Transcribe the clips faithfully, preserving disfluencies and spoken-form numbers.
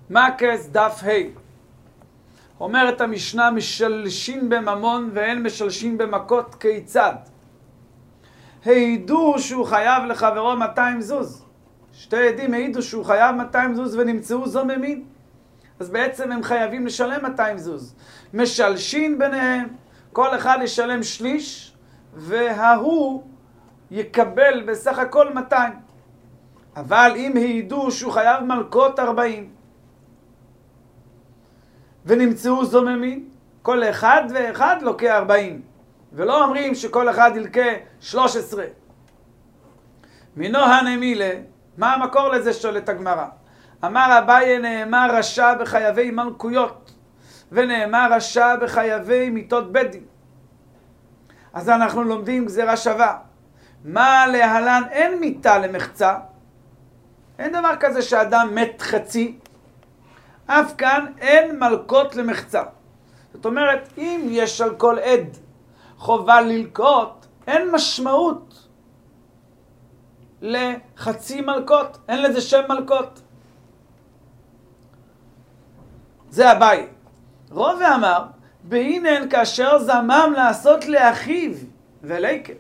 מקס דף ה'. אומרת המשנה, משלשים בממון ואין משלשים במכות, כיצד? העידו שהוא חייב לחברו מאתיים זוז. שתי עדים העידו שהוא חייב מאתיים זוז ונמצאו זוממים. אז בעצם הם חייבים לשלם מאתיים זוז. משלשים ביניהם, כל אחד ישלם שליש, וההוא יקבל בסך הכל מאתיים. אבל אם העידו שהוא חייב מלקות ארבעים, ונמצאו זוממים, כל אחד ואחד לוקח ארבעים. ולא אומרים שכל אחד ילקה שלוש עשרה. מינו הנמילה, מה המקור לזה? שואלת הגמרא. אמר אביי, נאמר רשע בחייבי מלכויות, ונאמר רשע בחייבי מיתות בית דין. אז אנחנו לומדים גזירה שווה. מה להלן? אין מיתה למחצה. אין דבר כזה שאדם מת חצי. אף כאן אין מלקות למחצה. זאת אומרת, אם יש על כל עד חובה ללקות, אין משמעות לחצי מלקות. אין לזה שם מלקות. זה אביי. רובה אמר, בהינן כאשר זמם לעשות לאחיו וליקה.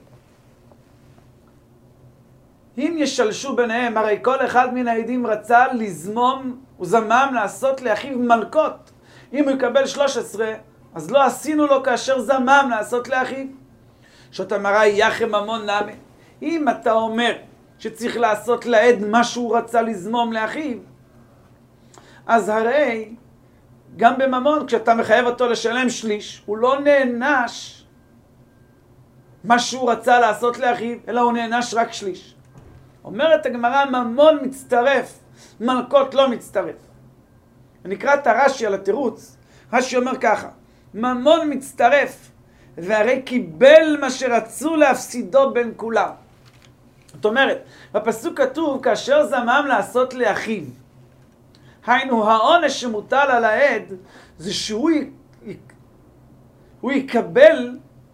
אם ישלשו ביניהם, הרי כל אחד מן העדים רצה לזמום וזמם לעשות לאחיו מלקות. אם הוא יקבל שלוש עשרה, אז לא עשינו לו כאשר זמם לעשות לאחיו. זאת אמרה, יחם ממון נמי. אם אתה אומר שצריך לעשות לעד מה שהוא רצה לזמום לאחיו, אז הרי גם בממון, כשאתה מחייב אותו לשלם שליש, הוא לא נענש מה שהוא רצה לעשות לאחיו, אלא הוא נענש רק שליש. אומרת הגמרא, ממון מצטרף, מלקות לא מצטרף. ונקרא את הרש"י על התירוץ. רש"י אומר ככה, ממון מצטרף, והרי קיבל מה שרצו להפסידו בין כולם. זאת אומרת, בפסוק כתוב, כאשר זמם לעשות לאחיו. היינו, העונש שמוטל על העד, זה שהוא י... הוא יקבל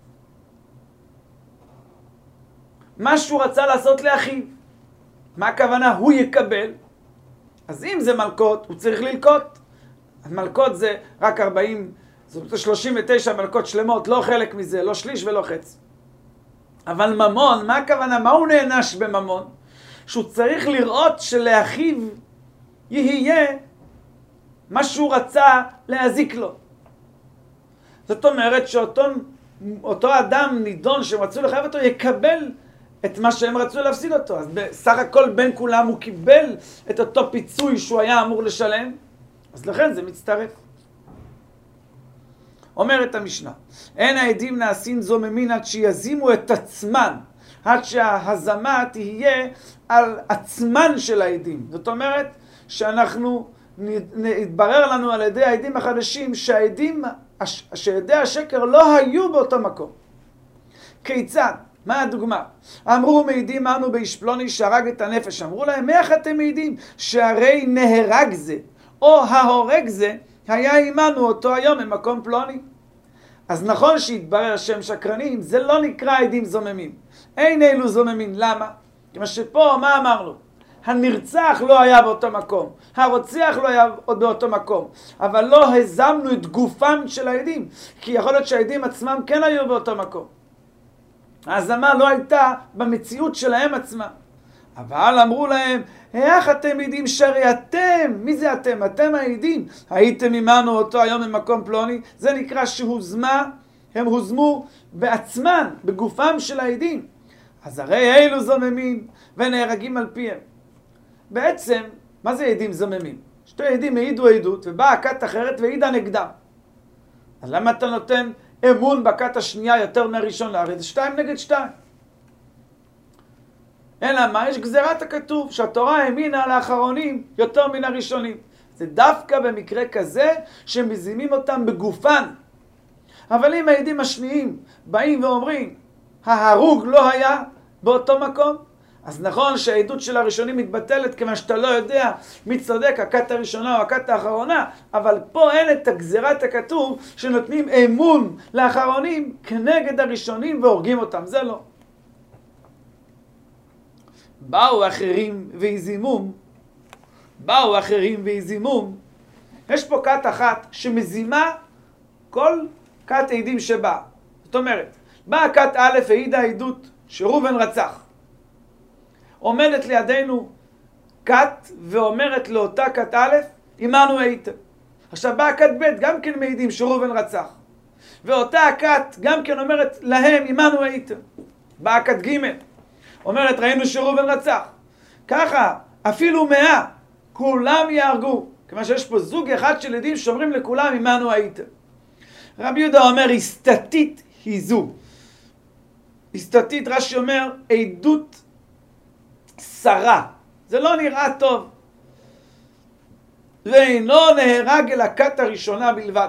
מה שהוא רצה לעשות לאחיו. מה הכוונה? הוא יקבל. אז אם זה מלקות, הוא צריך ללקות. מלקות זה רק ארבעים, זאת אומרת שלושים ותשע מלקות שלמות, לא חלק מזה, לא שליש ולא חץ. אבל ממון, מה הכוונה? מה הוא נענש בממון? שהוא צריך לראות שלאחיו יהיה מה שהוא רצה להזיק לו. זאת אומרת שאותו אותו אדם נידון שהם רצו לחייב אותו, יקבל את מה שהם רצו להפסיד אותו. אז בסך הכל בין כולם הוא קיבל את אותו פיצוי שהוא היה אמור לשלם, אז לכן זה מצטרף. אומרת המשנה, אין העדים נעשים זוממין עד שיזימו את עצמן, עד שההזמה תהיה על עצמן של העדים. זאת אומרת שאנחנו, נתברר לנו על ידי העדים החדשים שהעדים, שעדי השקר לא היו באותו מקום. כיצד? מה הדוגמה? אמרו מעידים אנו באיש פלוני שהרג את הנפש. אמרו להם, איך אתם מעידים? שהרי נהרג זה, או ההורג זה, היה עימנו אותו היום ממקום פלוני. אז נכון שהתברר שהם שקרנים, זה לא נקרא עדים זוממים. אין אלו זוממים. למה? כמו שפה, מה אמרנו? הנרצח לא היה באותו מקום, הרוצח לא היה עוד באותו מקום, אבל לא הזמנו את גופם של העדים, כי יכול להיות שהעדים עצמם כן היו באותו מקום. ההזמה לא הייתה במציאות שלהם עצמם. אבל אמרו להם, איך אתם עדים? שהרי אתם, מי זה אתם? אתם העדים. הייתם עמנו אותו היום ממקום פלוני. זה נקרא שהוזמה, הם הוזמו בעצמן, בגופם של העדים. אז הרי אלו זוממים ונהרגים על פיהם. בעצם, מה זה עדים זוממים? שתי עדים העידו עדות ובאה כת אחרת והעידה נגדם. אז למה אתה נותן אמון בכת השנייה יותר מהראשון לארץ? זה שתיים נגד שתיים. אלא מה? יש גזירת הכתוב שהתורה האמינה על האחרונים יותר מן הראשונים. זה דווקא במקרה כזה שמזימים אותם בגופן. אבל אם העדים השניים באים ואומרים, ההרוג לא היה באותו מקום, אז נכון שהעדות של הראשונים מתבטלת כמה שאתה לא יודע מי צודק, הכת הראשונה או הכת האחרונה, אבל פה אין את הגזירת הכתוב שנותנים אמון לאחרונים כנגד הראשונים והורגים אותם. זה לא. באו אחרים והזימום, באו אחרים והזימום, יש פה כת אחת שמזימה כל כת עדים שבאה. זאת אומרת, באה כת א' העידה עדות שראובן רצח. עומדת לידינו כת ואומרת לאותה כת א', עמנו הייתם. עכשיו באה כת ב' גם כן מעידים שראובן רצח. ואותה הכת גם כן אומרת להם, עמנו הייתם. באה כת ג' אומרת, ראינו שראובן רצח. ככה, אפילו מאה, כולם יהרגו. כמה שיש פה זוג אחד של עדים שאומרים לכולם, עמנו הייתם. רבי יהודה אומר, הסתתית היא זו. הסתתית, רש"י אומר, עדות שרה. זה לא נראה טוב. ואינו נהרג אל הכת הראשונה בלבד.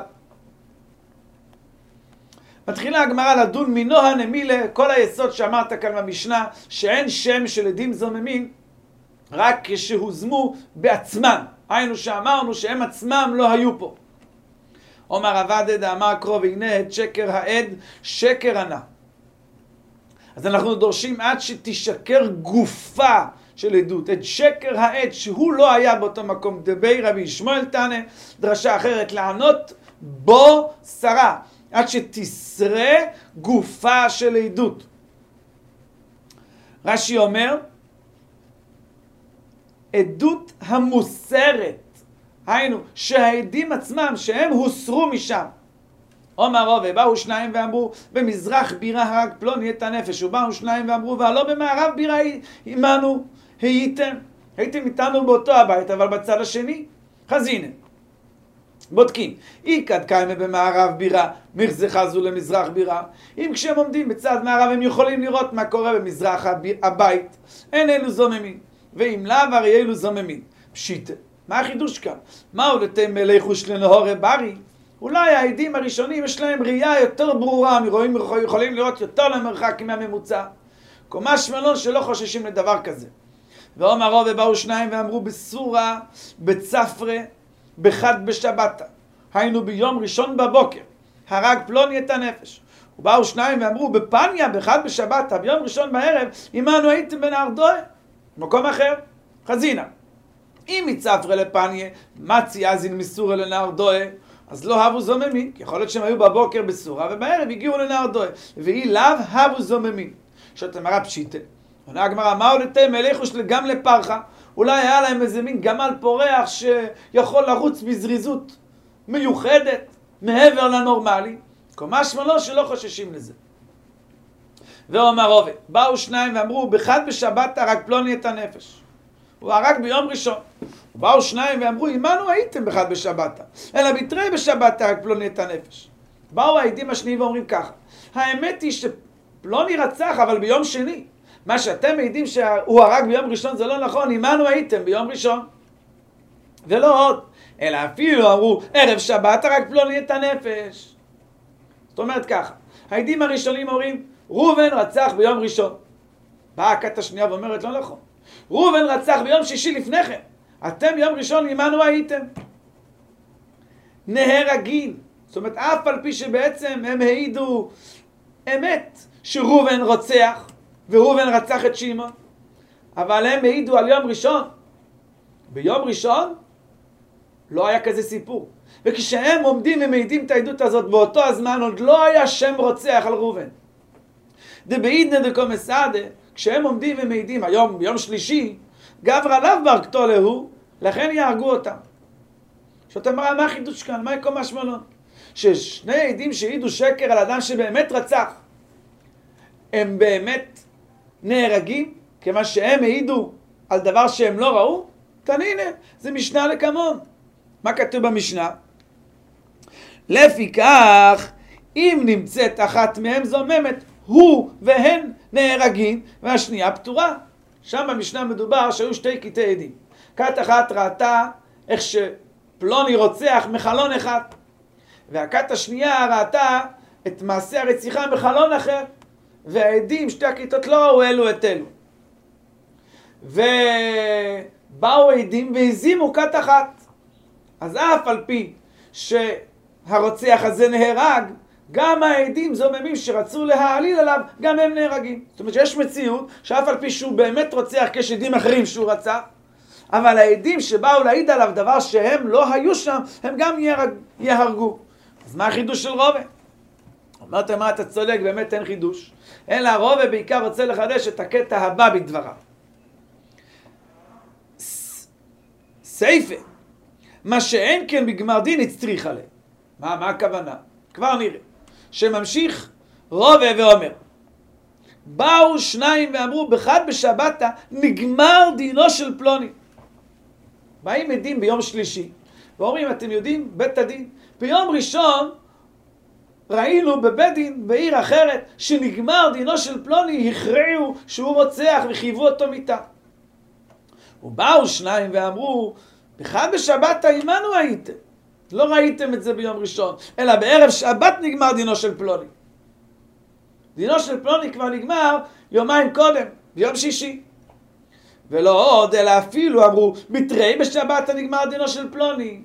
מתחילה הגמרא לדון מנוהה נמילה, כל היסוד שאמרת כאן במשנה, שאין שם של עדים זוממים, רק כשהוזמו בעצמם. היינו שאמרנו שהם עצמם לא היו פה. אומר עבדד אמר קרוב, הנה את שקר העד, שקר ענה. אז אנחנו דורשים עד שתשקר גופה של עדות, את שקר העד שהוא לא היה באותו מקום. דבי רבי ישמעאל תנא, דרשה אחרת, לענות בו שרה, עד שתסרה גופה של עדות. רש"י אומר, עדות המוסרת, היינו שהעדים עצמם שהם הוסרו משם. אומר רבי, באו שניים ואמרו, במזרח בירה הרג פלוני את הנפש. ובאו שניים ואמרו, והלא במערב בירה עמנו הייתם. הייתם איתנו באותו הבית, אבל בצד השני. אז הנה, בודקים. איקד קיימה במערב בירה, מרזכה זו למזרח בירה. אם כשהם עומדים בצד מערב, הם יכולים לראות מה קורה במזרח הבית. אין אלו זוממים. ואם לאו, הרי אלו זוממים. פשיטה. מה החידוש כאן? מהו לתם מליחוש לנהורי ברי? אולי העדים הראשונים יש להם ראייה יותר ברורה, מרואים יכולים לראות יותר למרחק מהממוצע. קומה שמלון שלא חוששים לדבר כזה. ואומר רבי, באו שניים ואמרו בסורה, בצפרה, בחד בשבתה. היינו ביום ראשון בבוקר, הרג פלוני את הנפש. ובאו שניים ואמרו בפניה, בחד בשבתה, ביום ראשון בערב, עמנו הייתם בנהר דוה. מקום אחר, חזינה. אם מצפרה לפניה, מצי אזין מסורה לנהר דוה, אז לא הבו זוממים, כי יכול להיות שהם היו בבוקר בסורה, ובערב הגיעו לנהר דוה. ואי לאו הבו זוממים. שאתה מראה פשיטה. עונה הגמרא, מה הולתם מליחוש גם לפרחה? אולי היה להם איזה מין גמל פורח שיכול לרוץ בזריזות מיוחדת, מעבר לנורמלי. קומה שמלו שלא חוששים לזה. ואומר רבי, באו שניים ואמרו, בחד בשבת הרג פלוני את הנפש. הוא הרג ביום ראשון. באו שניים ואמרו, עמנו הייתם בחד בשבת, אלא בתרי בשבת הרג פלוני את הנפש. באו העדים השניים ואומרים ככה, האמת היא שפלוני רצח, אבל ביום שני. מה שאתם מעידים שהוא הרג ביום ראשון זה לא נכון, עמנו הייתם ביום ראשון. ולא עוד, אלא אפילו אמרו, ערב שבת הרג פלוני את הנפש. זאת אומרת ככה, העדים הראשונים אומרים, ראובן רצח ביום ראשון. באה הכת השנייה ואומרת, לא נכון. ראובן רצח ביום שישי לפני כן. אתם ביום ראשון עמנו הייתם. נהרגים. זאת אומרת, אף על פי שבעצם הם העידו אמת שראובן רוצח, וראובן רצח את שמעון, אבל הם העידו על יום ראשון. ביום ראשון לא היה כזה סיפור. וכשהם עומדים ומעידים את העדות הזאת, באותו הזמן עוד לא היה שם רוצח על ראובן. דבעידנא דקא מסעדה, כשהם עומדים ומעידים היום, ביום שלישי, גברא לאו בר קטולה הוא, לכן יהרגו אותם. שאתה אומר, מה החידוש כאן? מה יקום משמעון? ששני עדים שהעידו שקר על אדם שבאמת רצח, הם באמת נהרגים, כמה שהם העידו על דבר שהם לא ראו? כאן הנה, זה משנה לכמון. מה כתוב במשנה? לפיכך, אם נמצאת אחת מהם זוממת, הוא והן נהרגים, והשנייה פטורה. שם במשנה מדובר שהיו שתי קטעי עדים. כת אחת ראתה איך שפלוני רוצח מחלון אחד, והכת השנייה ראתה את מעשה הרציחה מחלון אחר, והעדים, שתי הכיתות לא ראו אלו את אלו. ובאו עדים והזימו כת אחת. אז אף על פי שהרוצח הזה נהרג, גם העדים זוממים שרצו להעליל עליו, גם הם נהרגים. זאת אומרת שיש מציאות שאף על פי שהוא באמת רוצח כשעדים אחרים שהוא רצח, אבל העדים שבאו להעיד עליו דבר שהם לא היו שם, הם גם יהרגו. אז מה החידוש של רובה? אמרתם מה, אתה צודק, באמת אין חידוש. אלא רובה בעיקר רוצה לחדש את הקטע הבא בדבריו. סייפה, מה שאין כן בגמר דין הצטריך עליהם. מה, מה הכוונה? כבר נראה. שממשיך רובה ואומר, באו שניים ואמרו, בחד בשבתה נגמר דינו של פלוני. באים עדים ביום שלישי, ואומרים, אתם יודעים, בית הדין, ביום ראשון ראינו בבית דין בעיר אחרת שנגמר דינו של פלוני, הכריעו שהוא רוצח וחייבו אותו מיתה. ובאו שניים ואמרו, בחד בשבתה עמנו הייתם. לא ראיתם את זה ביום ראשון, אלא בערב שבת נגמר דינו של פלוני. דינו של פלוני כבר נגמר יומיים קודם, ביום שישי. ולא עוד, אלא אפילו אמרו, בתרי בשבת נגמר דינו של פלוני.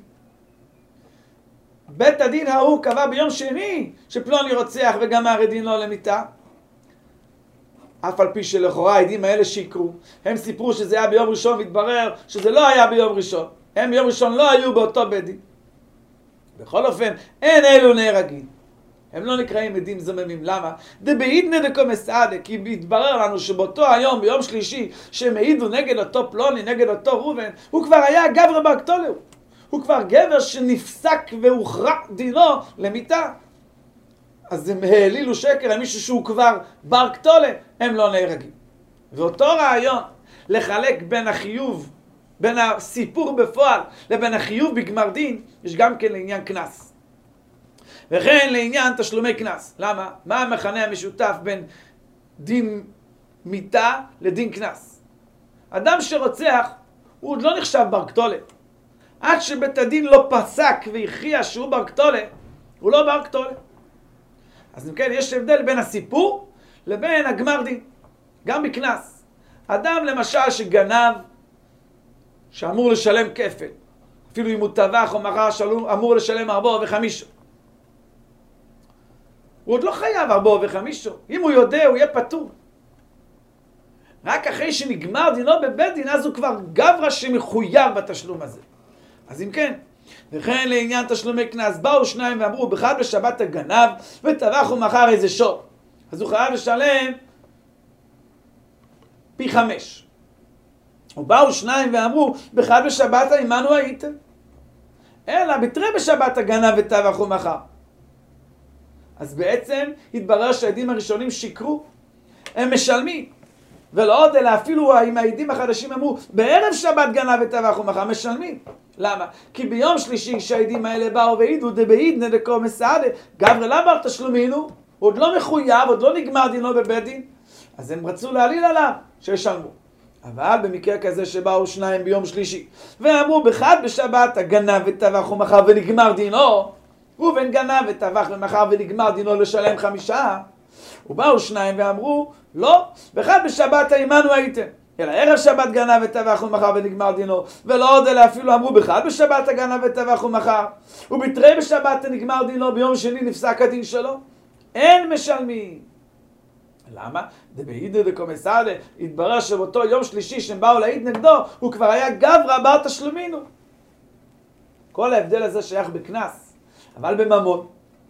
בית הדין ההוא קבע ביום שני שפלוני רוצח וגמר את דינו למיתה. אף על פי שלכאורה העדים האלה שיקרו. הם סיפרו שזה היה ביום ראשון, והתברר שזה לא היה ביום ראשון. הם ביום ראשון לא היו באותו בית דין. בכל אופן, אין אלו נהרגים. הם לא נקראים עדים זוממים. למה? דבעידנא דקומסעדה, כי התברר לנו שבאותו היום, ביום שלישי, שהם העידו נגד אותו פלוני, נגד אותו ראובן, הוא כבר היה גברא בר קטולהו. הוא כבר גבר שנפסק והוכרע דינו למיתה. אז הם העלילו שקר על מישהו שהוא כבר בר קטולה, הם לא נהרגים. ואותו רעיון, לחלק בין החיוב, בין הסיפור בפועל, לבין החיוב בגמר דין, יש גם כן לעניין קנס. וכן לעניין תשלומי קנס. למה? מה המכנה המשותף בין דין מיתה לדין קנס? אדם שרוצח, הוא עוד לא נחשב בר קטולה. עד שבית הדין לא פסק והכריע שהוא בר קטולה, הוא לא בר קטולה. אז אם כן, יש הבדל בין הסיפור לבין הגמר דין. גם בקנס. אדם למשל שגנב, שאמור לשלם כפל, אפילו אם הוא טבח או מכר, אמור לשלם ארבעה וחמישה. הוא עוד לא חייב ארבעה וחמישה. אם הוא יודע, הוא יהיה פטור. רק אחרי שנגמר דינו בבית דין, אז הוא כבר גברא שמחויב בתשלום הזה. אז אם כן, וכן לעניין תשלומי קנס, באו שניים ואמרו, בחד בשבת הגנב וטבח ומכר איזה שור. אז הוא חייב לשלם פי חמש. ובאו שניים ואמרו, בחד בשבת עמנו הייתם. אלא בתרי בשבת הגנב וטבח ומכר. אז בעצם התברר שהעדים הראשונים שיקרו. הם משלמים. ולא עוד, אלא אפילו אם העדים החדשים אמרו, בערב שבת גנב וטבח ומכר, משלמים. למה? כי ביום שלישי שהעדים האלה באו והעידו, דבעידנא דקומסעדה, גברא לה בר תשלומינו, עוד לא מחויב, עוד לא נגמר דינו בבית דין, אז הם רצו להעליל עליו שישלמו. אבל במקרה כזה שבאו שניים ביום שלישי, ואמרו בחד בשבת הגנב וטבח ומכר ונגמר דינו, ובן גנב וטבח ומכר ונגמר דינו לשלם חמישה, ובאו שניים ואמרו, לא, בחד בשבת עמנו הייתם. אלא ערב שבת גנב וטבח ומכר ונגמר דינו, ולא עוד אלא אפילו אמרו בחד בשבת הגנב וטבח ומכר, ובתרי בשבת נגמר דינו, ביום שני נפסק הדין שלו. אין משלמים. למה? דבעידנא דקומסעדה, התברר שבאותו יום שלישי שהם באו להעיד נגדו, הוא כבר היה גברא בר תשלומינו. כל ההבדל הזה שייך בקנס, אבל בממון,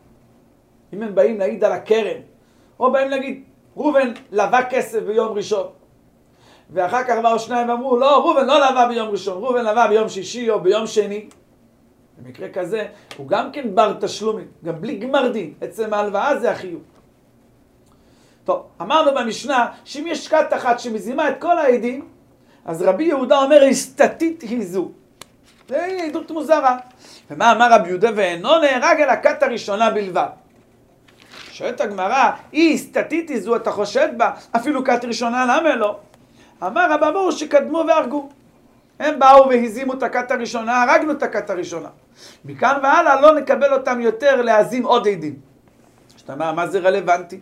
אם הם באים להעיד על הקרן, או באים להגיד, ראובן לווה כסף ביום ראשון, ואחר כך באו שניים ואמרו, לא, ראובן לא לווה ביום ראשון, ראובן לווה ביום שישי או ביום שני. במקרה כזה, הוא גם כן בר תשלומים, גם בלי גמר דין. עצם ההלוואה זה החיוב. טוב, אמרנו במשנה, שאם יש כת אחת שמזימה את כל העדים, אז רבי יהודה אומר, הסתתית היא זו. זה עדות מוזרה. ומה אמר רבי יהודה? ואינו נהרג אל הכת הראשונה בלבד. שואלת הגמרא, היא הסתתית היא זו, אתה חושד בה, אפילו כת ראשונה, למה לא? אמר רבא ברור שקדמו והרגו. הם באו והזימו את הכת הראשונה, הרגנו את הכת הראשונה. מכאן והלאה לא נקבל אותם יותר להזים עוד עדים. שאתה אומר, מה זה רלוונטי?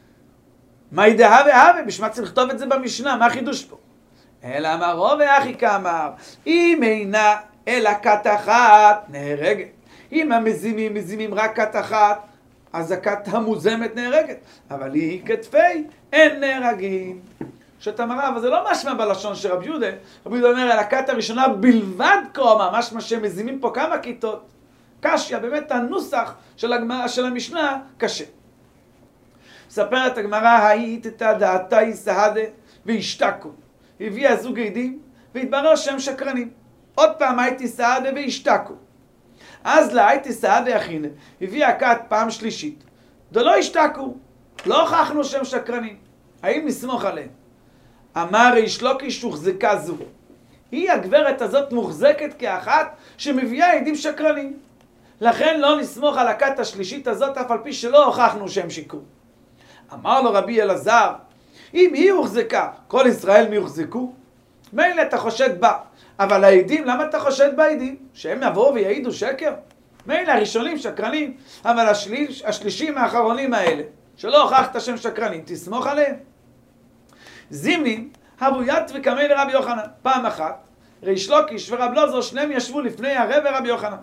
מה ידעה והווה? בשביל מה צריך לכתוב את זה במשנה? מה החידוש פה? אלא אמר רובה אחי כאמר, אם אינה אלא כת אחת נהרגת. אם המזימים מזימים רק כת אחת, אז הכת המוזמת נהרגת. אבל היא כתפי אין נהרגים. שאת המראה, אבל זה לא משמע בלשון של רבי יהודה. רבי יהודה אומר, על הכת הראשונה בלבד קרומה, משמע שהם מזימים פה כמה כיתות. קשיא, באמת הנוסח של הגמרא, של המשנה, קשה. מספרת הגמרא, היית את דעתי סהדה והשתקו. הביאה זוג עדים, והתברר שהם שקרנים. עוד פעם הייתי סהדה והשתקו. אז לה הייתי סהדה אחינה, הביאה הכת פעם שלישית. ולא השתקו, לא הוכחנו שהם שקרנים. האם נסמוך עליהם? אמר ריש לוקיש הוחזקה זו. היא הגברת הזאת מוחזקת כאחת שמביאה עדים שקרנים. לכן לא נסמוך על הכת השלישית הזאת אף על פי שלא הוכחנו שהם שיקרו. אמר לו רבי אלעזר, אם היא הוחזקה, כל ישראל מי הוחזקו? מילא אתה חושד בה, אבל העדים, למה אתה חושד בעדים? שהם יבואו ויעידו שקר? מילא הראשונים שקרנים, אבל השליש, השלישים האחרונים האלה, שלא הוכחת שהם שקרנים, תסמוך עליהם. זימנין, הבוית וקמי לרבי יוחנן. פעם אחת, ריש לוקיש ורב לוזו, שניהם ישבו לפני הרב ורבי יוחנן.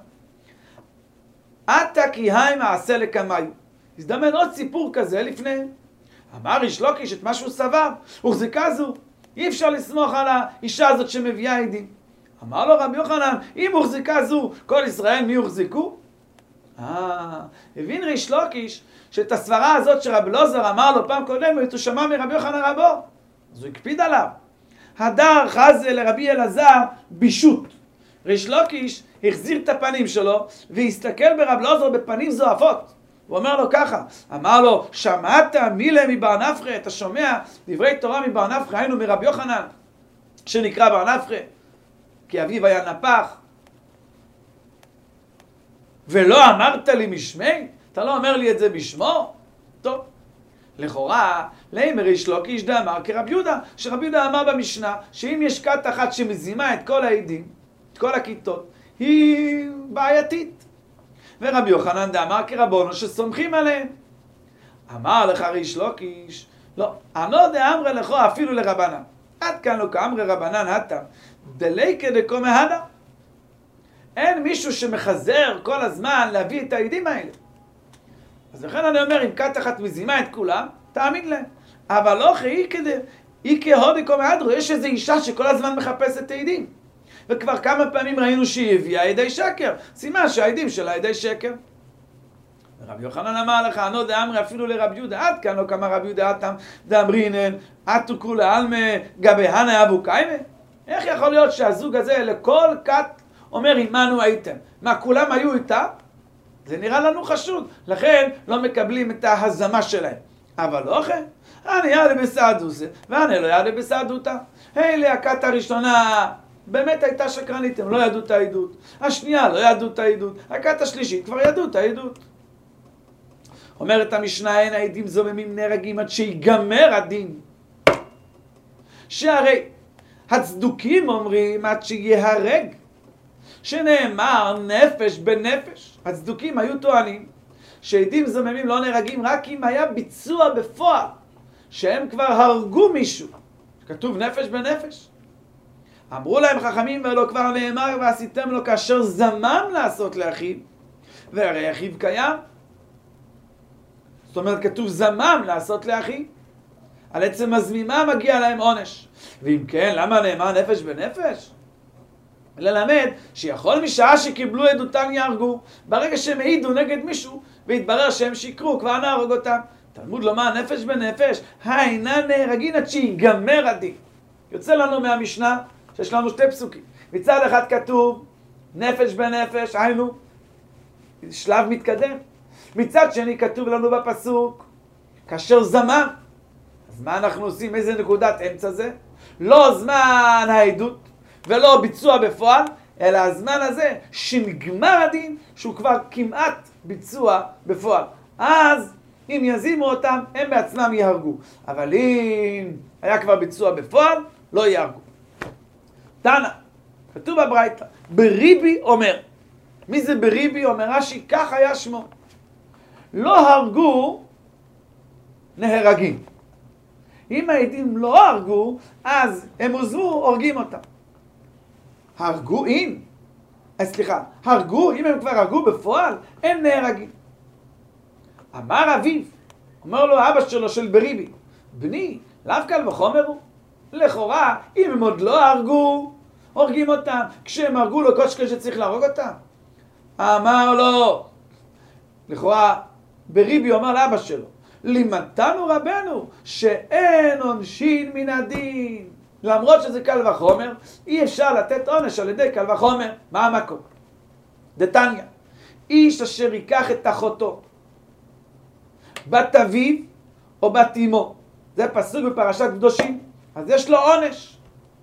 עתה כי היי מעשה לקמיו. הזדמן עוד סיפור כזה לפני. אמר ריש לוקיש את מה שהוא סבר, הוחזקה זו. אי אפשר לסמוך על האישה הזאת שמביאה עדים. אמר לו רבי יוחנן, אם הוחזקה זו, כל ישראל מי הוחזקו? אה, הבין ריש לוקיש שאת הסברה הזאת שרב לוזר אמר לו פעם קודמת, הוא שמע מרבי יוחנן רבו. אז הוא הקפיד עליו. הדר חזה לרבי אלעזר בישות. ריש לוקיש החזיר את הפנים שלו והסתכל ברב לוזר בפנים זועפות. הוא אומר לו ככה, אמר לו, שמעת מילה מבר נפחא, אתה שומע דברי תורה מבר נפחא, היינו מרבי יוחנן, שנקרא בר נפחא, כי אביו היה נפח. ולא אמרת לי משמי? אתה לא אומר לי את זה בשמו? טוב. לכאורה, לאמר ריש לוקיש דאמר כרבי יהודה, שרבי יהודה אמר במשנה, שאם יש כת אחת שמזימה את כל העדים, את כל הכיתות, היא בעייתית. ורבי יוחנן דאמר כרבונו שסומכים עליהם. אמר לך ריש לוקיש, לא, אנו דאמרי לכו אפילו לרבנן. עד כאן לא כאמרי רבנן התם, דליקה דקו מהדה. אין מישהו שמחזר כל הזמן להביא את העדים האלה. אז לכן אני אומר, אם כת אחת מזימה את כולם, תאמין להם. אבל לא חי כדי, אי כהודי קום מהדרו, יש איזו אישה שכל הזמן מחפשת העדים. וכבר כמה פעמים ראינו שהיא הביאה עדי שקר. סימן שהעדים שלה עדי שקר. רבי יוחנן אמר לך, אנו דאמרי אפילו לרבי יהודה, עד כאן לא כמה רבי יהודה אתם דאמרינן, עתו כולה עלמה גבי הנה אבו קיימה. איך יכול להיות שהזוג הזה לכל כת אומר, עמנו הייתם? מה, כולם היו איתה? זה נראה לנו חשוד. לכן לא מקבלים את ההזמה שלהם. אבל לא כן. אני יעדה בסעדוסה, ואני לא יעדה בסעדותה. אלה הכת הראשונה באמת הייתה שקרנית, הם לא ידעו את העדות. השנייה לא ידעו את העדות. הכת השלישית כבר ידעו את העדות. אומרת המשנה, אין העדים זוממים נהרגים עד שיגמר הדין. שהרי הצדוקים אומרים עד שיהרג. שנאמר נפש בנפש. הצדוקים היו טוענים שעדים זוממים לא נהרגים רק אם היה ביצוע בפועל, שהם כבר הרגו מישהו. כתוב נפש בנפש. אמרו להם חכמים, ולא כבר נאמר ועשיתם לו כאשר זמם לעשות לאחיו, והרי אחיו קיים. זאת אומרת, כתוב זמם לעשות לאחיו. על עצם הזמימה מגיע להם עונש. ואם כן, למה נאמר נפש בנפש? ללמד שיכול משעה שקיבלו עדותן יהרגו, ברגע שהם העידו נגד מישהו והתברר שהם שיקרו, כבר נהרוג אותם. תלמוד לומר נפש בנפש, האינן נהרגין עד שיגמר הדין. יוצא לנו מהמשנה שיש לנו שתי פסוקים. מצד אחד כתוב נפש בנפש, היינו שלב מתקדם. מצד שני כתוב לנו בפסוק כאשר זמן. אז מה אנחנו עושים? איזה נקודת אמצע זה? לא זמן העדות ולא ביצוע בפועל, אלא הזמן הזה שנגמר הדין, שהוא כבר כמעט ביצוע בפועל. אז אם יזימו אותם, הם בעצמם יהרגו. אבל אם היה כבר ביצוע בפועל, לא יהרגו. תנא, כתוב בברייתא, בריבי אומר. מי זה בריבי? אומר רש"י, כך היה שמו. לא הרגו, נהרגים. אם העדים לא הרגו, אז הם עוזבו, הורגים אותם. הרגו אם, סליחה, הרגו, אם הם כבר הרגו בפועל, הם נהרגים. אמר אביו, אומר לו אבא שלו של בריבי, בני, לאו קל וחומר הוא, לכאורה, אם הם עוד לא הרגו, הורגים אותם. כשהם הרגו לו קושקל שצריך להרוג אותם. אמר לו, לכאורה, בריבי אומר לאבא שלו, לימדתנו רבנו שאין עונשין מן הדין. למרות שזה קל וחומר, אי אפשר לתת עונש על ידי קל וחומר. מה המקום? דתניא, איש אשר ייקח את אחותו, בת אביו או בת אמו, זה פסוק בפרשת קדושים, אז יש לו עונש.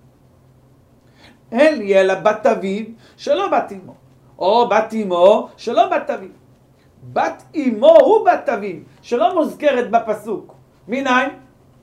אין לי אלא בת אביו שלא בת אמו, או בת אמו שלא בת אביו. בת אמו הוא בת אביו, שלא מוזכרת בפסוק. מניין?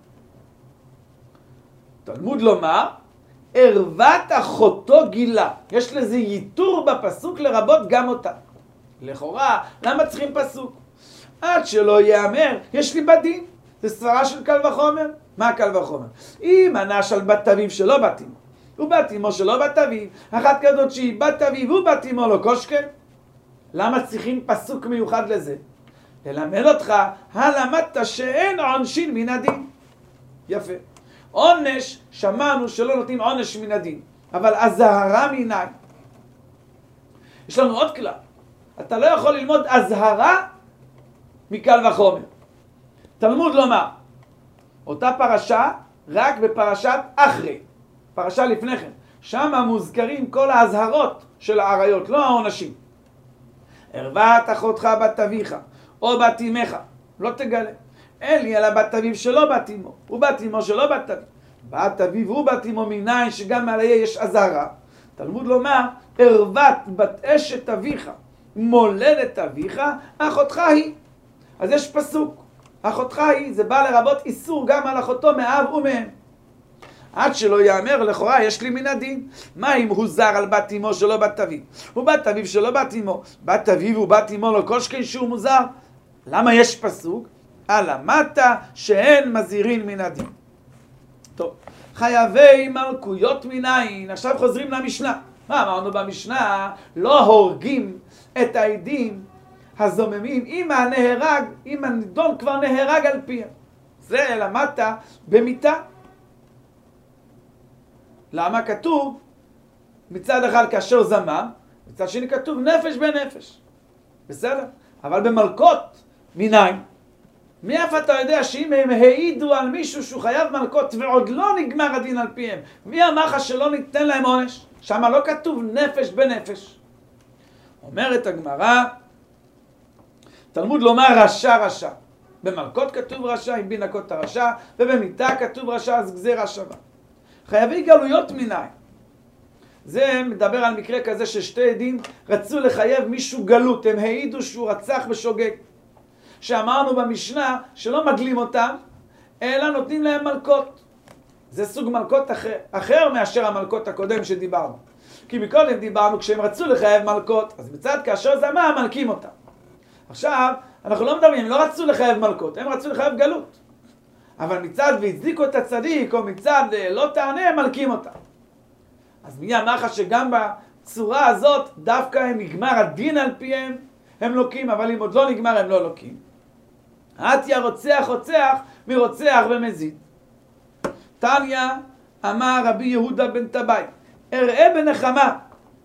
תלמוד לומר, ערוות אחותו גילה. יש לזה ייתור בפסוק לרבות גם אותה. לכאורה, למה צריכים פסוק? עד שלא יאמר, יש לי בדין. זה סברה של קל וחומר. מה קל וחומר? אם אנש על בת אביו שלא בת אמו, ובת אמו שלא בת אביו, אחת כזאת שהיא בת אביו ובת אמו לא קושקל, למה צריכים פסוק מיוחד לזה? ללמד אותך, הלמדת שאין עונשין מן הדין. יפה. עונש, שמענו שלא נותנים עונש מן הדין, אבל הזהרה מניין. יש לנו עוד כלל. אתה לא יכול ללמוד הזהרה מקל וחומר. תלמוד לומר, אותה פרשה רק בפרשת אחרי, פרשה לפני כן. שם מוזכרים כל ההזהרות של העריות, לא העונשים. ערוות אחותך בת אביך או בת אמך, לא תגלה. אין לי אלא בת אביו שלא בת אמו, ובת אמו שלא בת אביו. בת אביו ובת אמו מניין שגם מעליה יש אזהרה. תלמוד לומר, ערוות בת אשת אביך, מולדת אביך, אחותך היא. אז יש פסוק, אחותך היא, זה בא לרבות איסור גם על אחותו מאב ומהם. עד שלא יאמר, לכאורה יש לי מן הדין. מה אם הוא זר על בת אמו שלא בת אביו, ובת אביו שלא בת אמו, בת אביו ובת אמו לא כל שכן שהוא מוזר? למה יש פסוק? הלמדת שאין מזהירין מן הדין. טוב, חייבי מלכויות מניין. עכשיו חוזרים למשנה. מה אמרנו במשנה? לא הורגים את העדים הזוממים אם הנהרג, אם הנידון כבר נהרג על פיה. זה למדת במיתה. למה כתוב מצד אחד כאשר זמם, מצד שני כתוב נפש בנפש. בסדר? אבל במלכות מניין. מאיפה אתה יודע שאם הם העידו על מישהו שהוא חייב מלכות ועוד לא נגמר הדין על פיהם, מי אמר לך שלא ניתן להם עונש? שם לא כתוב נפש בנפש. אומרת הגמרא, תלמוד לומר רשע רשע. במלכות כתוב רשע עם בינקות הרשע, ובמיתה כתוב רשע אז גזירה שווה. חייבי גלויות מניין. זה מדבר על מקרה כזה ששתי עדים רצו לחייב מישהו גלות, הם העידו שהוא רצח בשוגג. שאמרנו במשנה שלא מגלים אותם, אלא נותנים להם מלכות. זה סוג מלכות אחר, אחר מאשר המלכות הקודם שדיברנו. כי מקודם דיברנו כשהם רצו לחייב מלכות, אז מצד כאשר זמה מלכים אותם. עכשיו, אנחנו לא מדברים, הם לא רצו לחייב מלכות, הם רצו לחייב גלות. אבל מצד והצדיקו את הצדיק, או מצד לא תענה, הם מלכים אותם. אז מי אמר לך שגם בצורה הזאת, דווקא הם נגמר הדין על פיהם, הם לוקים, אבל אם עוד לא נגמר הם לא לוקים. עתיה רוצח רוצח מרוצח ומזיד. תניא אמר רבי יהודה בן טבעי, אראה בנחמה.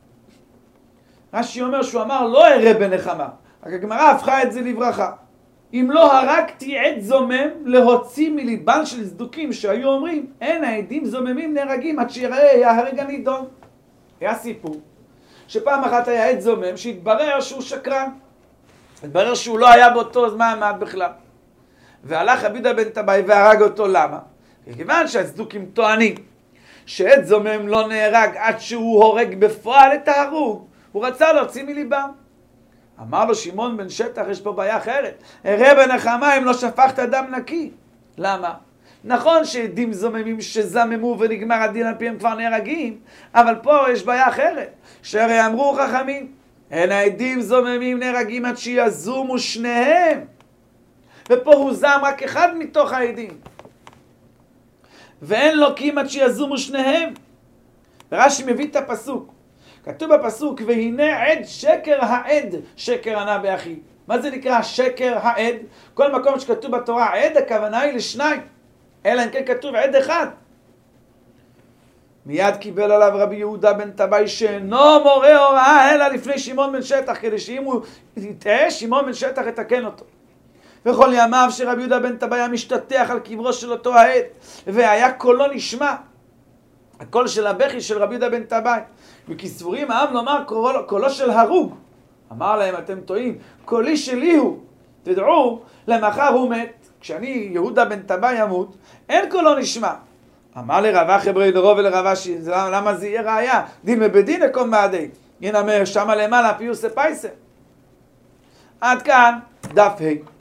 רש"י אומר שהוא אמר לא אראה בנחמה, רק הגמרא הפכה את זה לברכה. אם לא הרגתי עד זומם להוציא מליבן של צדוקים שהיו אומרים אין העדים זוממים נהרגים עד שיראה יהרג הנידון. היה סיפור שפעם אחת היה עד זומם שהתברר שהוא שקרן, התברר שהוא לא היה באותו זמן מעט בכלל, והלך רבי יהודה בן טבעי והרג אותו. למה? כיוון שהצדוקים טוענים שעד זומם לא נהרג עד שהוא הורג בפועל את ההרוג, הוא רצה להוציא מליבם. אמר לו שמעון בן שטח, יש פה בעיה אחרת, אראה בנחמה אם לא שפכת דם נקי. למה? נכון שעדים זוממים שזממו ונגמר הדין על פיהם כבר נהרגים, אבל פה יש בעיה אחרת, שהרי אמרו חכמים אין העדים זוממים נהרגים עד שיזומו שניהם, ופה הוא זם רק אחד מתוך העדים, ואין לוקים עד שיזומו שניהם. רש"י מביא את הפסוק, כתוב בפסוק והנה עד שקר העד שקר ענה באחי. מה זה נקרא שקר העד? כל מקום שכתוב בתורה עד הכוונה היא לשניים, אלא אם כן כתוב עד אחד. מיד קיבל עליו רבי יהודה בן טבעי שאינו מורה הוראה אלא לפני שמעון בן שטח, כדי שאם הוא יטעה, שמעון בן שטח יתקן אותו. וכל ימיו שרבי יהודה בן טבעי היה משתטח על קברו של אותו העד, והיה קולו נשמע, הקול של הבכי של רבי יהודה בן טבעי. וכי סבורים העם לומר קולו, קולו של הרוג. אמר להם, אתם טועים, קולי שלי הוא. תדעו, למחר הוא מת, כשאני יהודה בן טבעי ימות, אין קולו נשמע. אמר לרבה חברי דרו ולרבה ש... למה זה יהיה ראיה? דין מבדין לקום מעדי. הנה אומר, שמה למעלה פיוס פייסה. עד כאן דף ה'.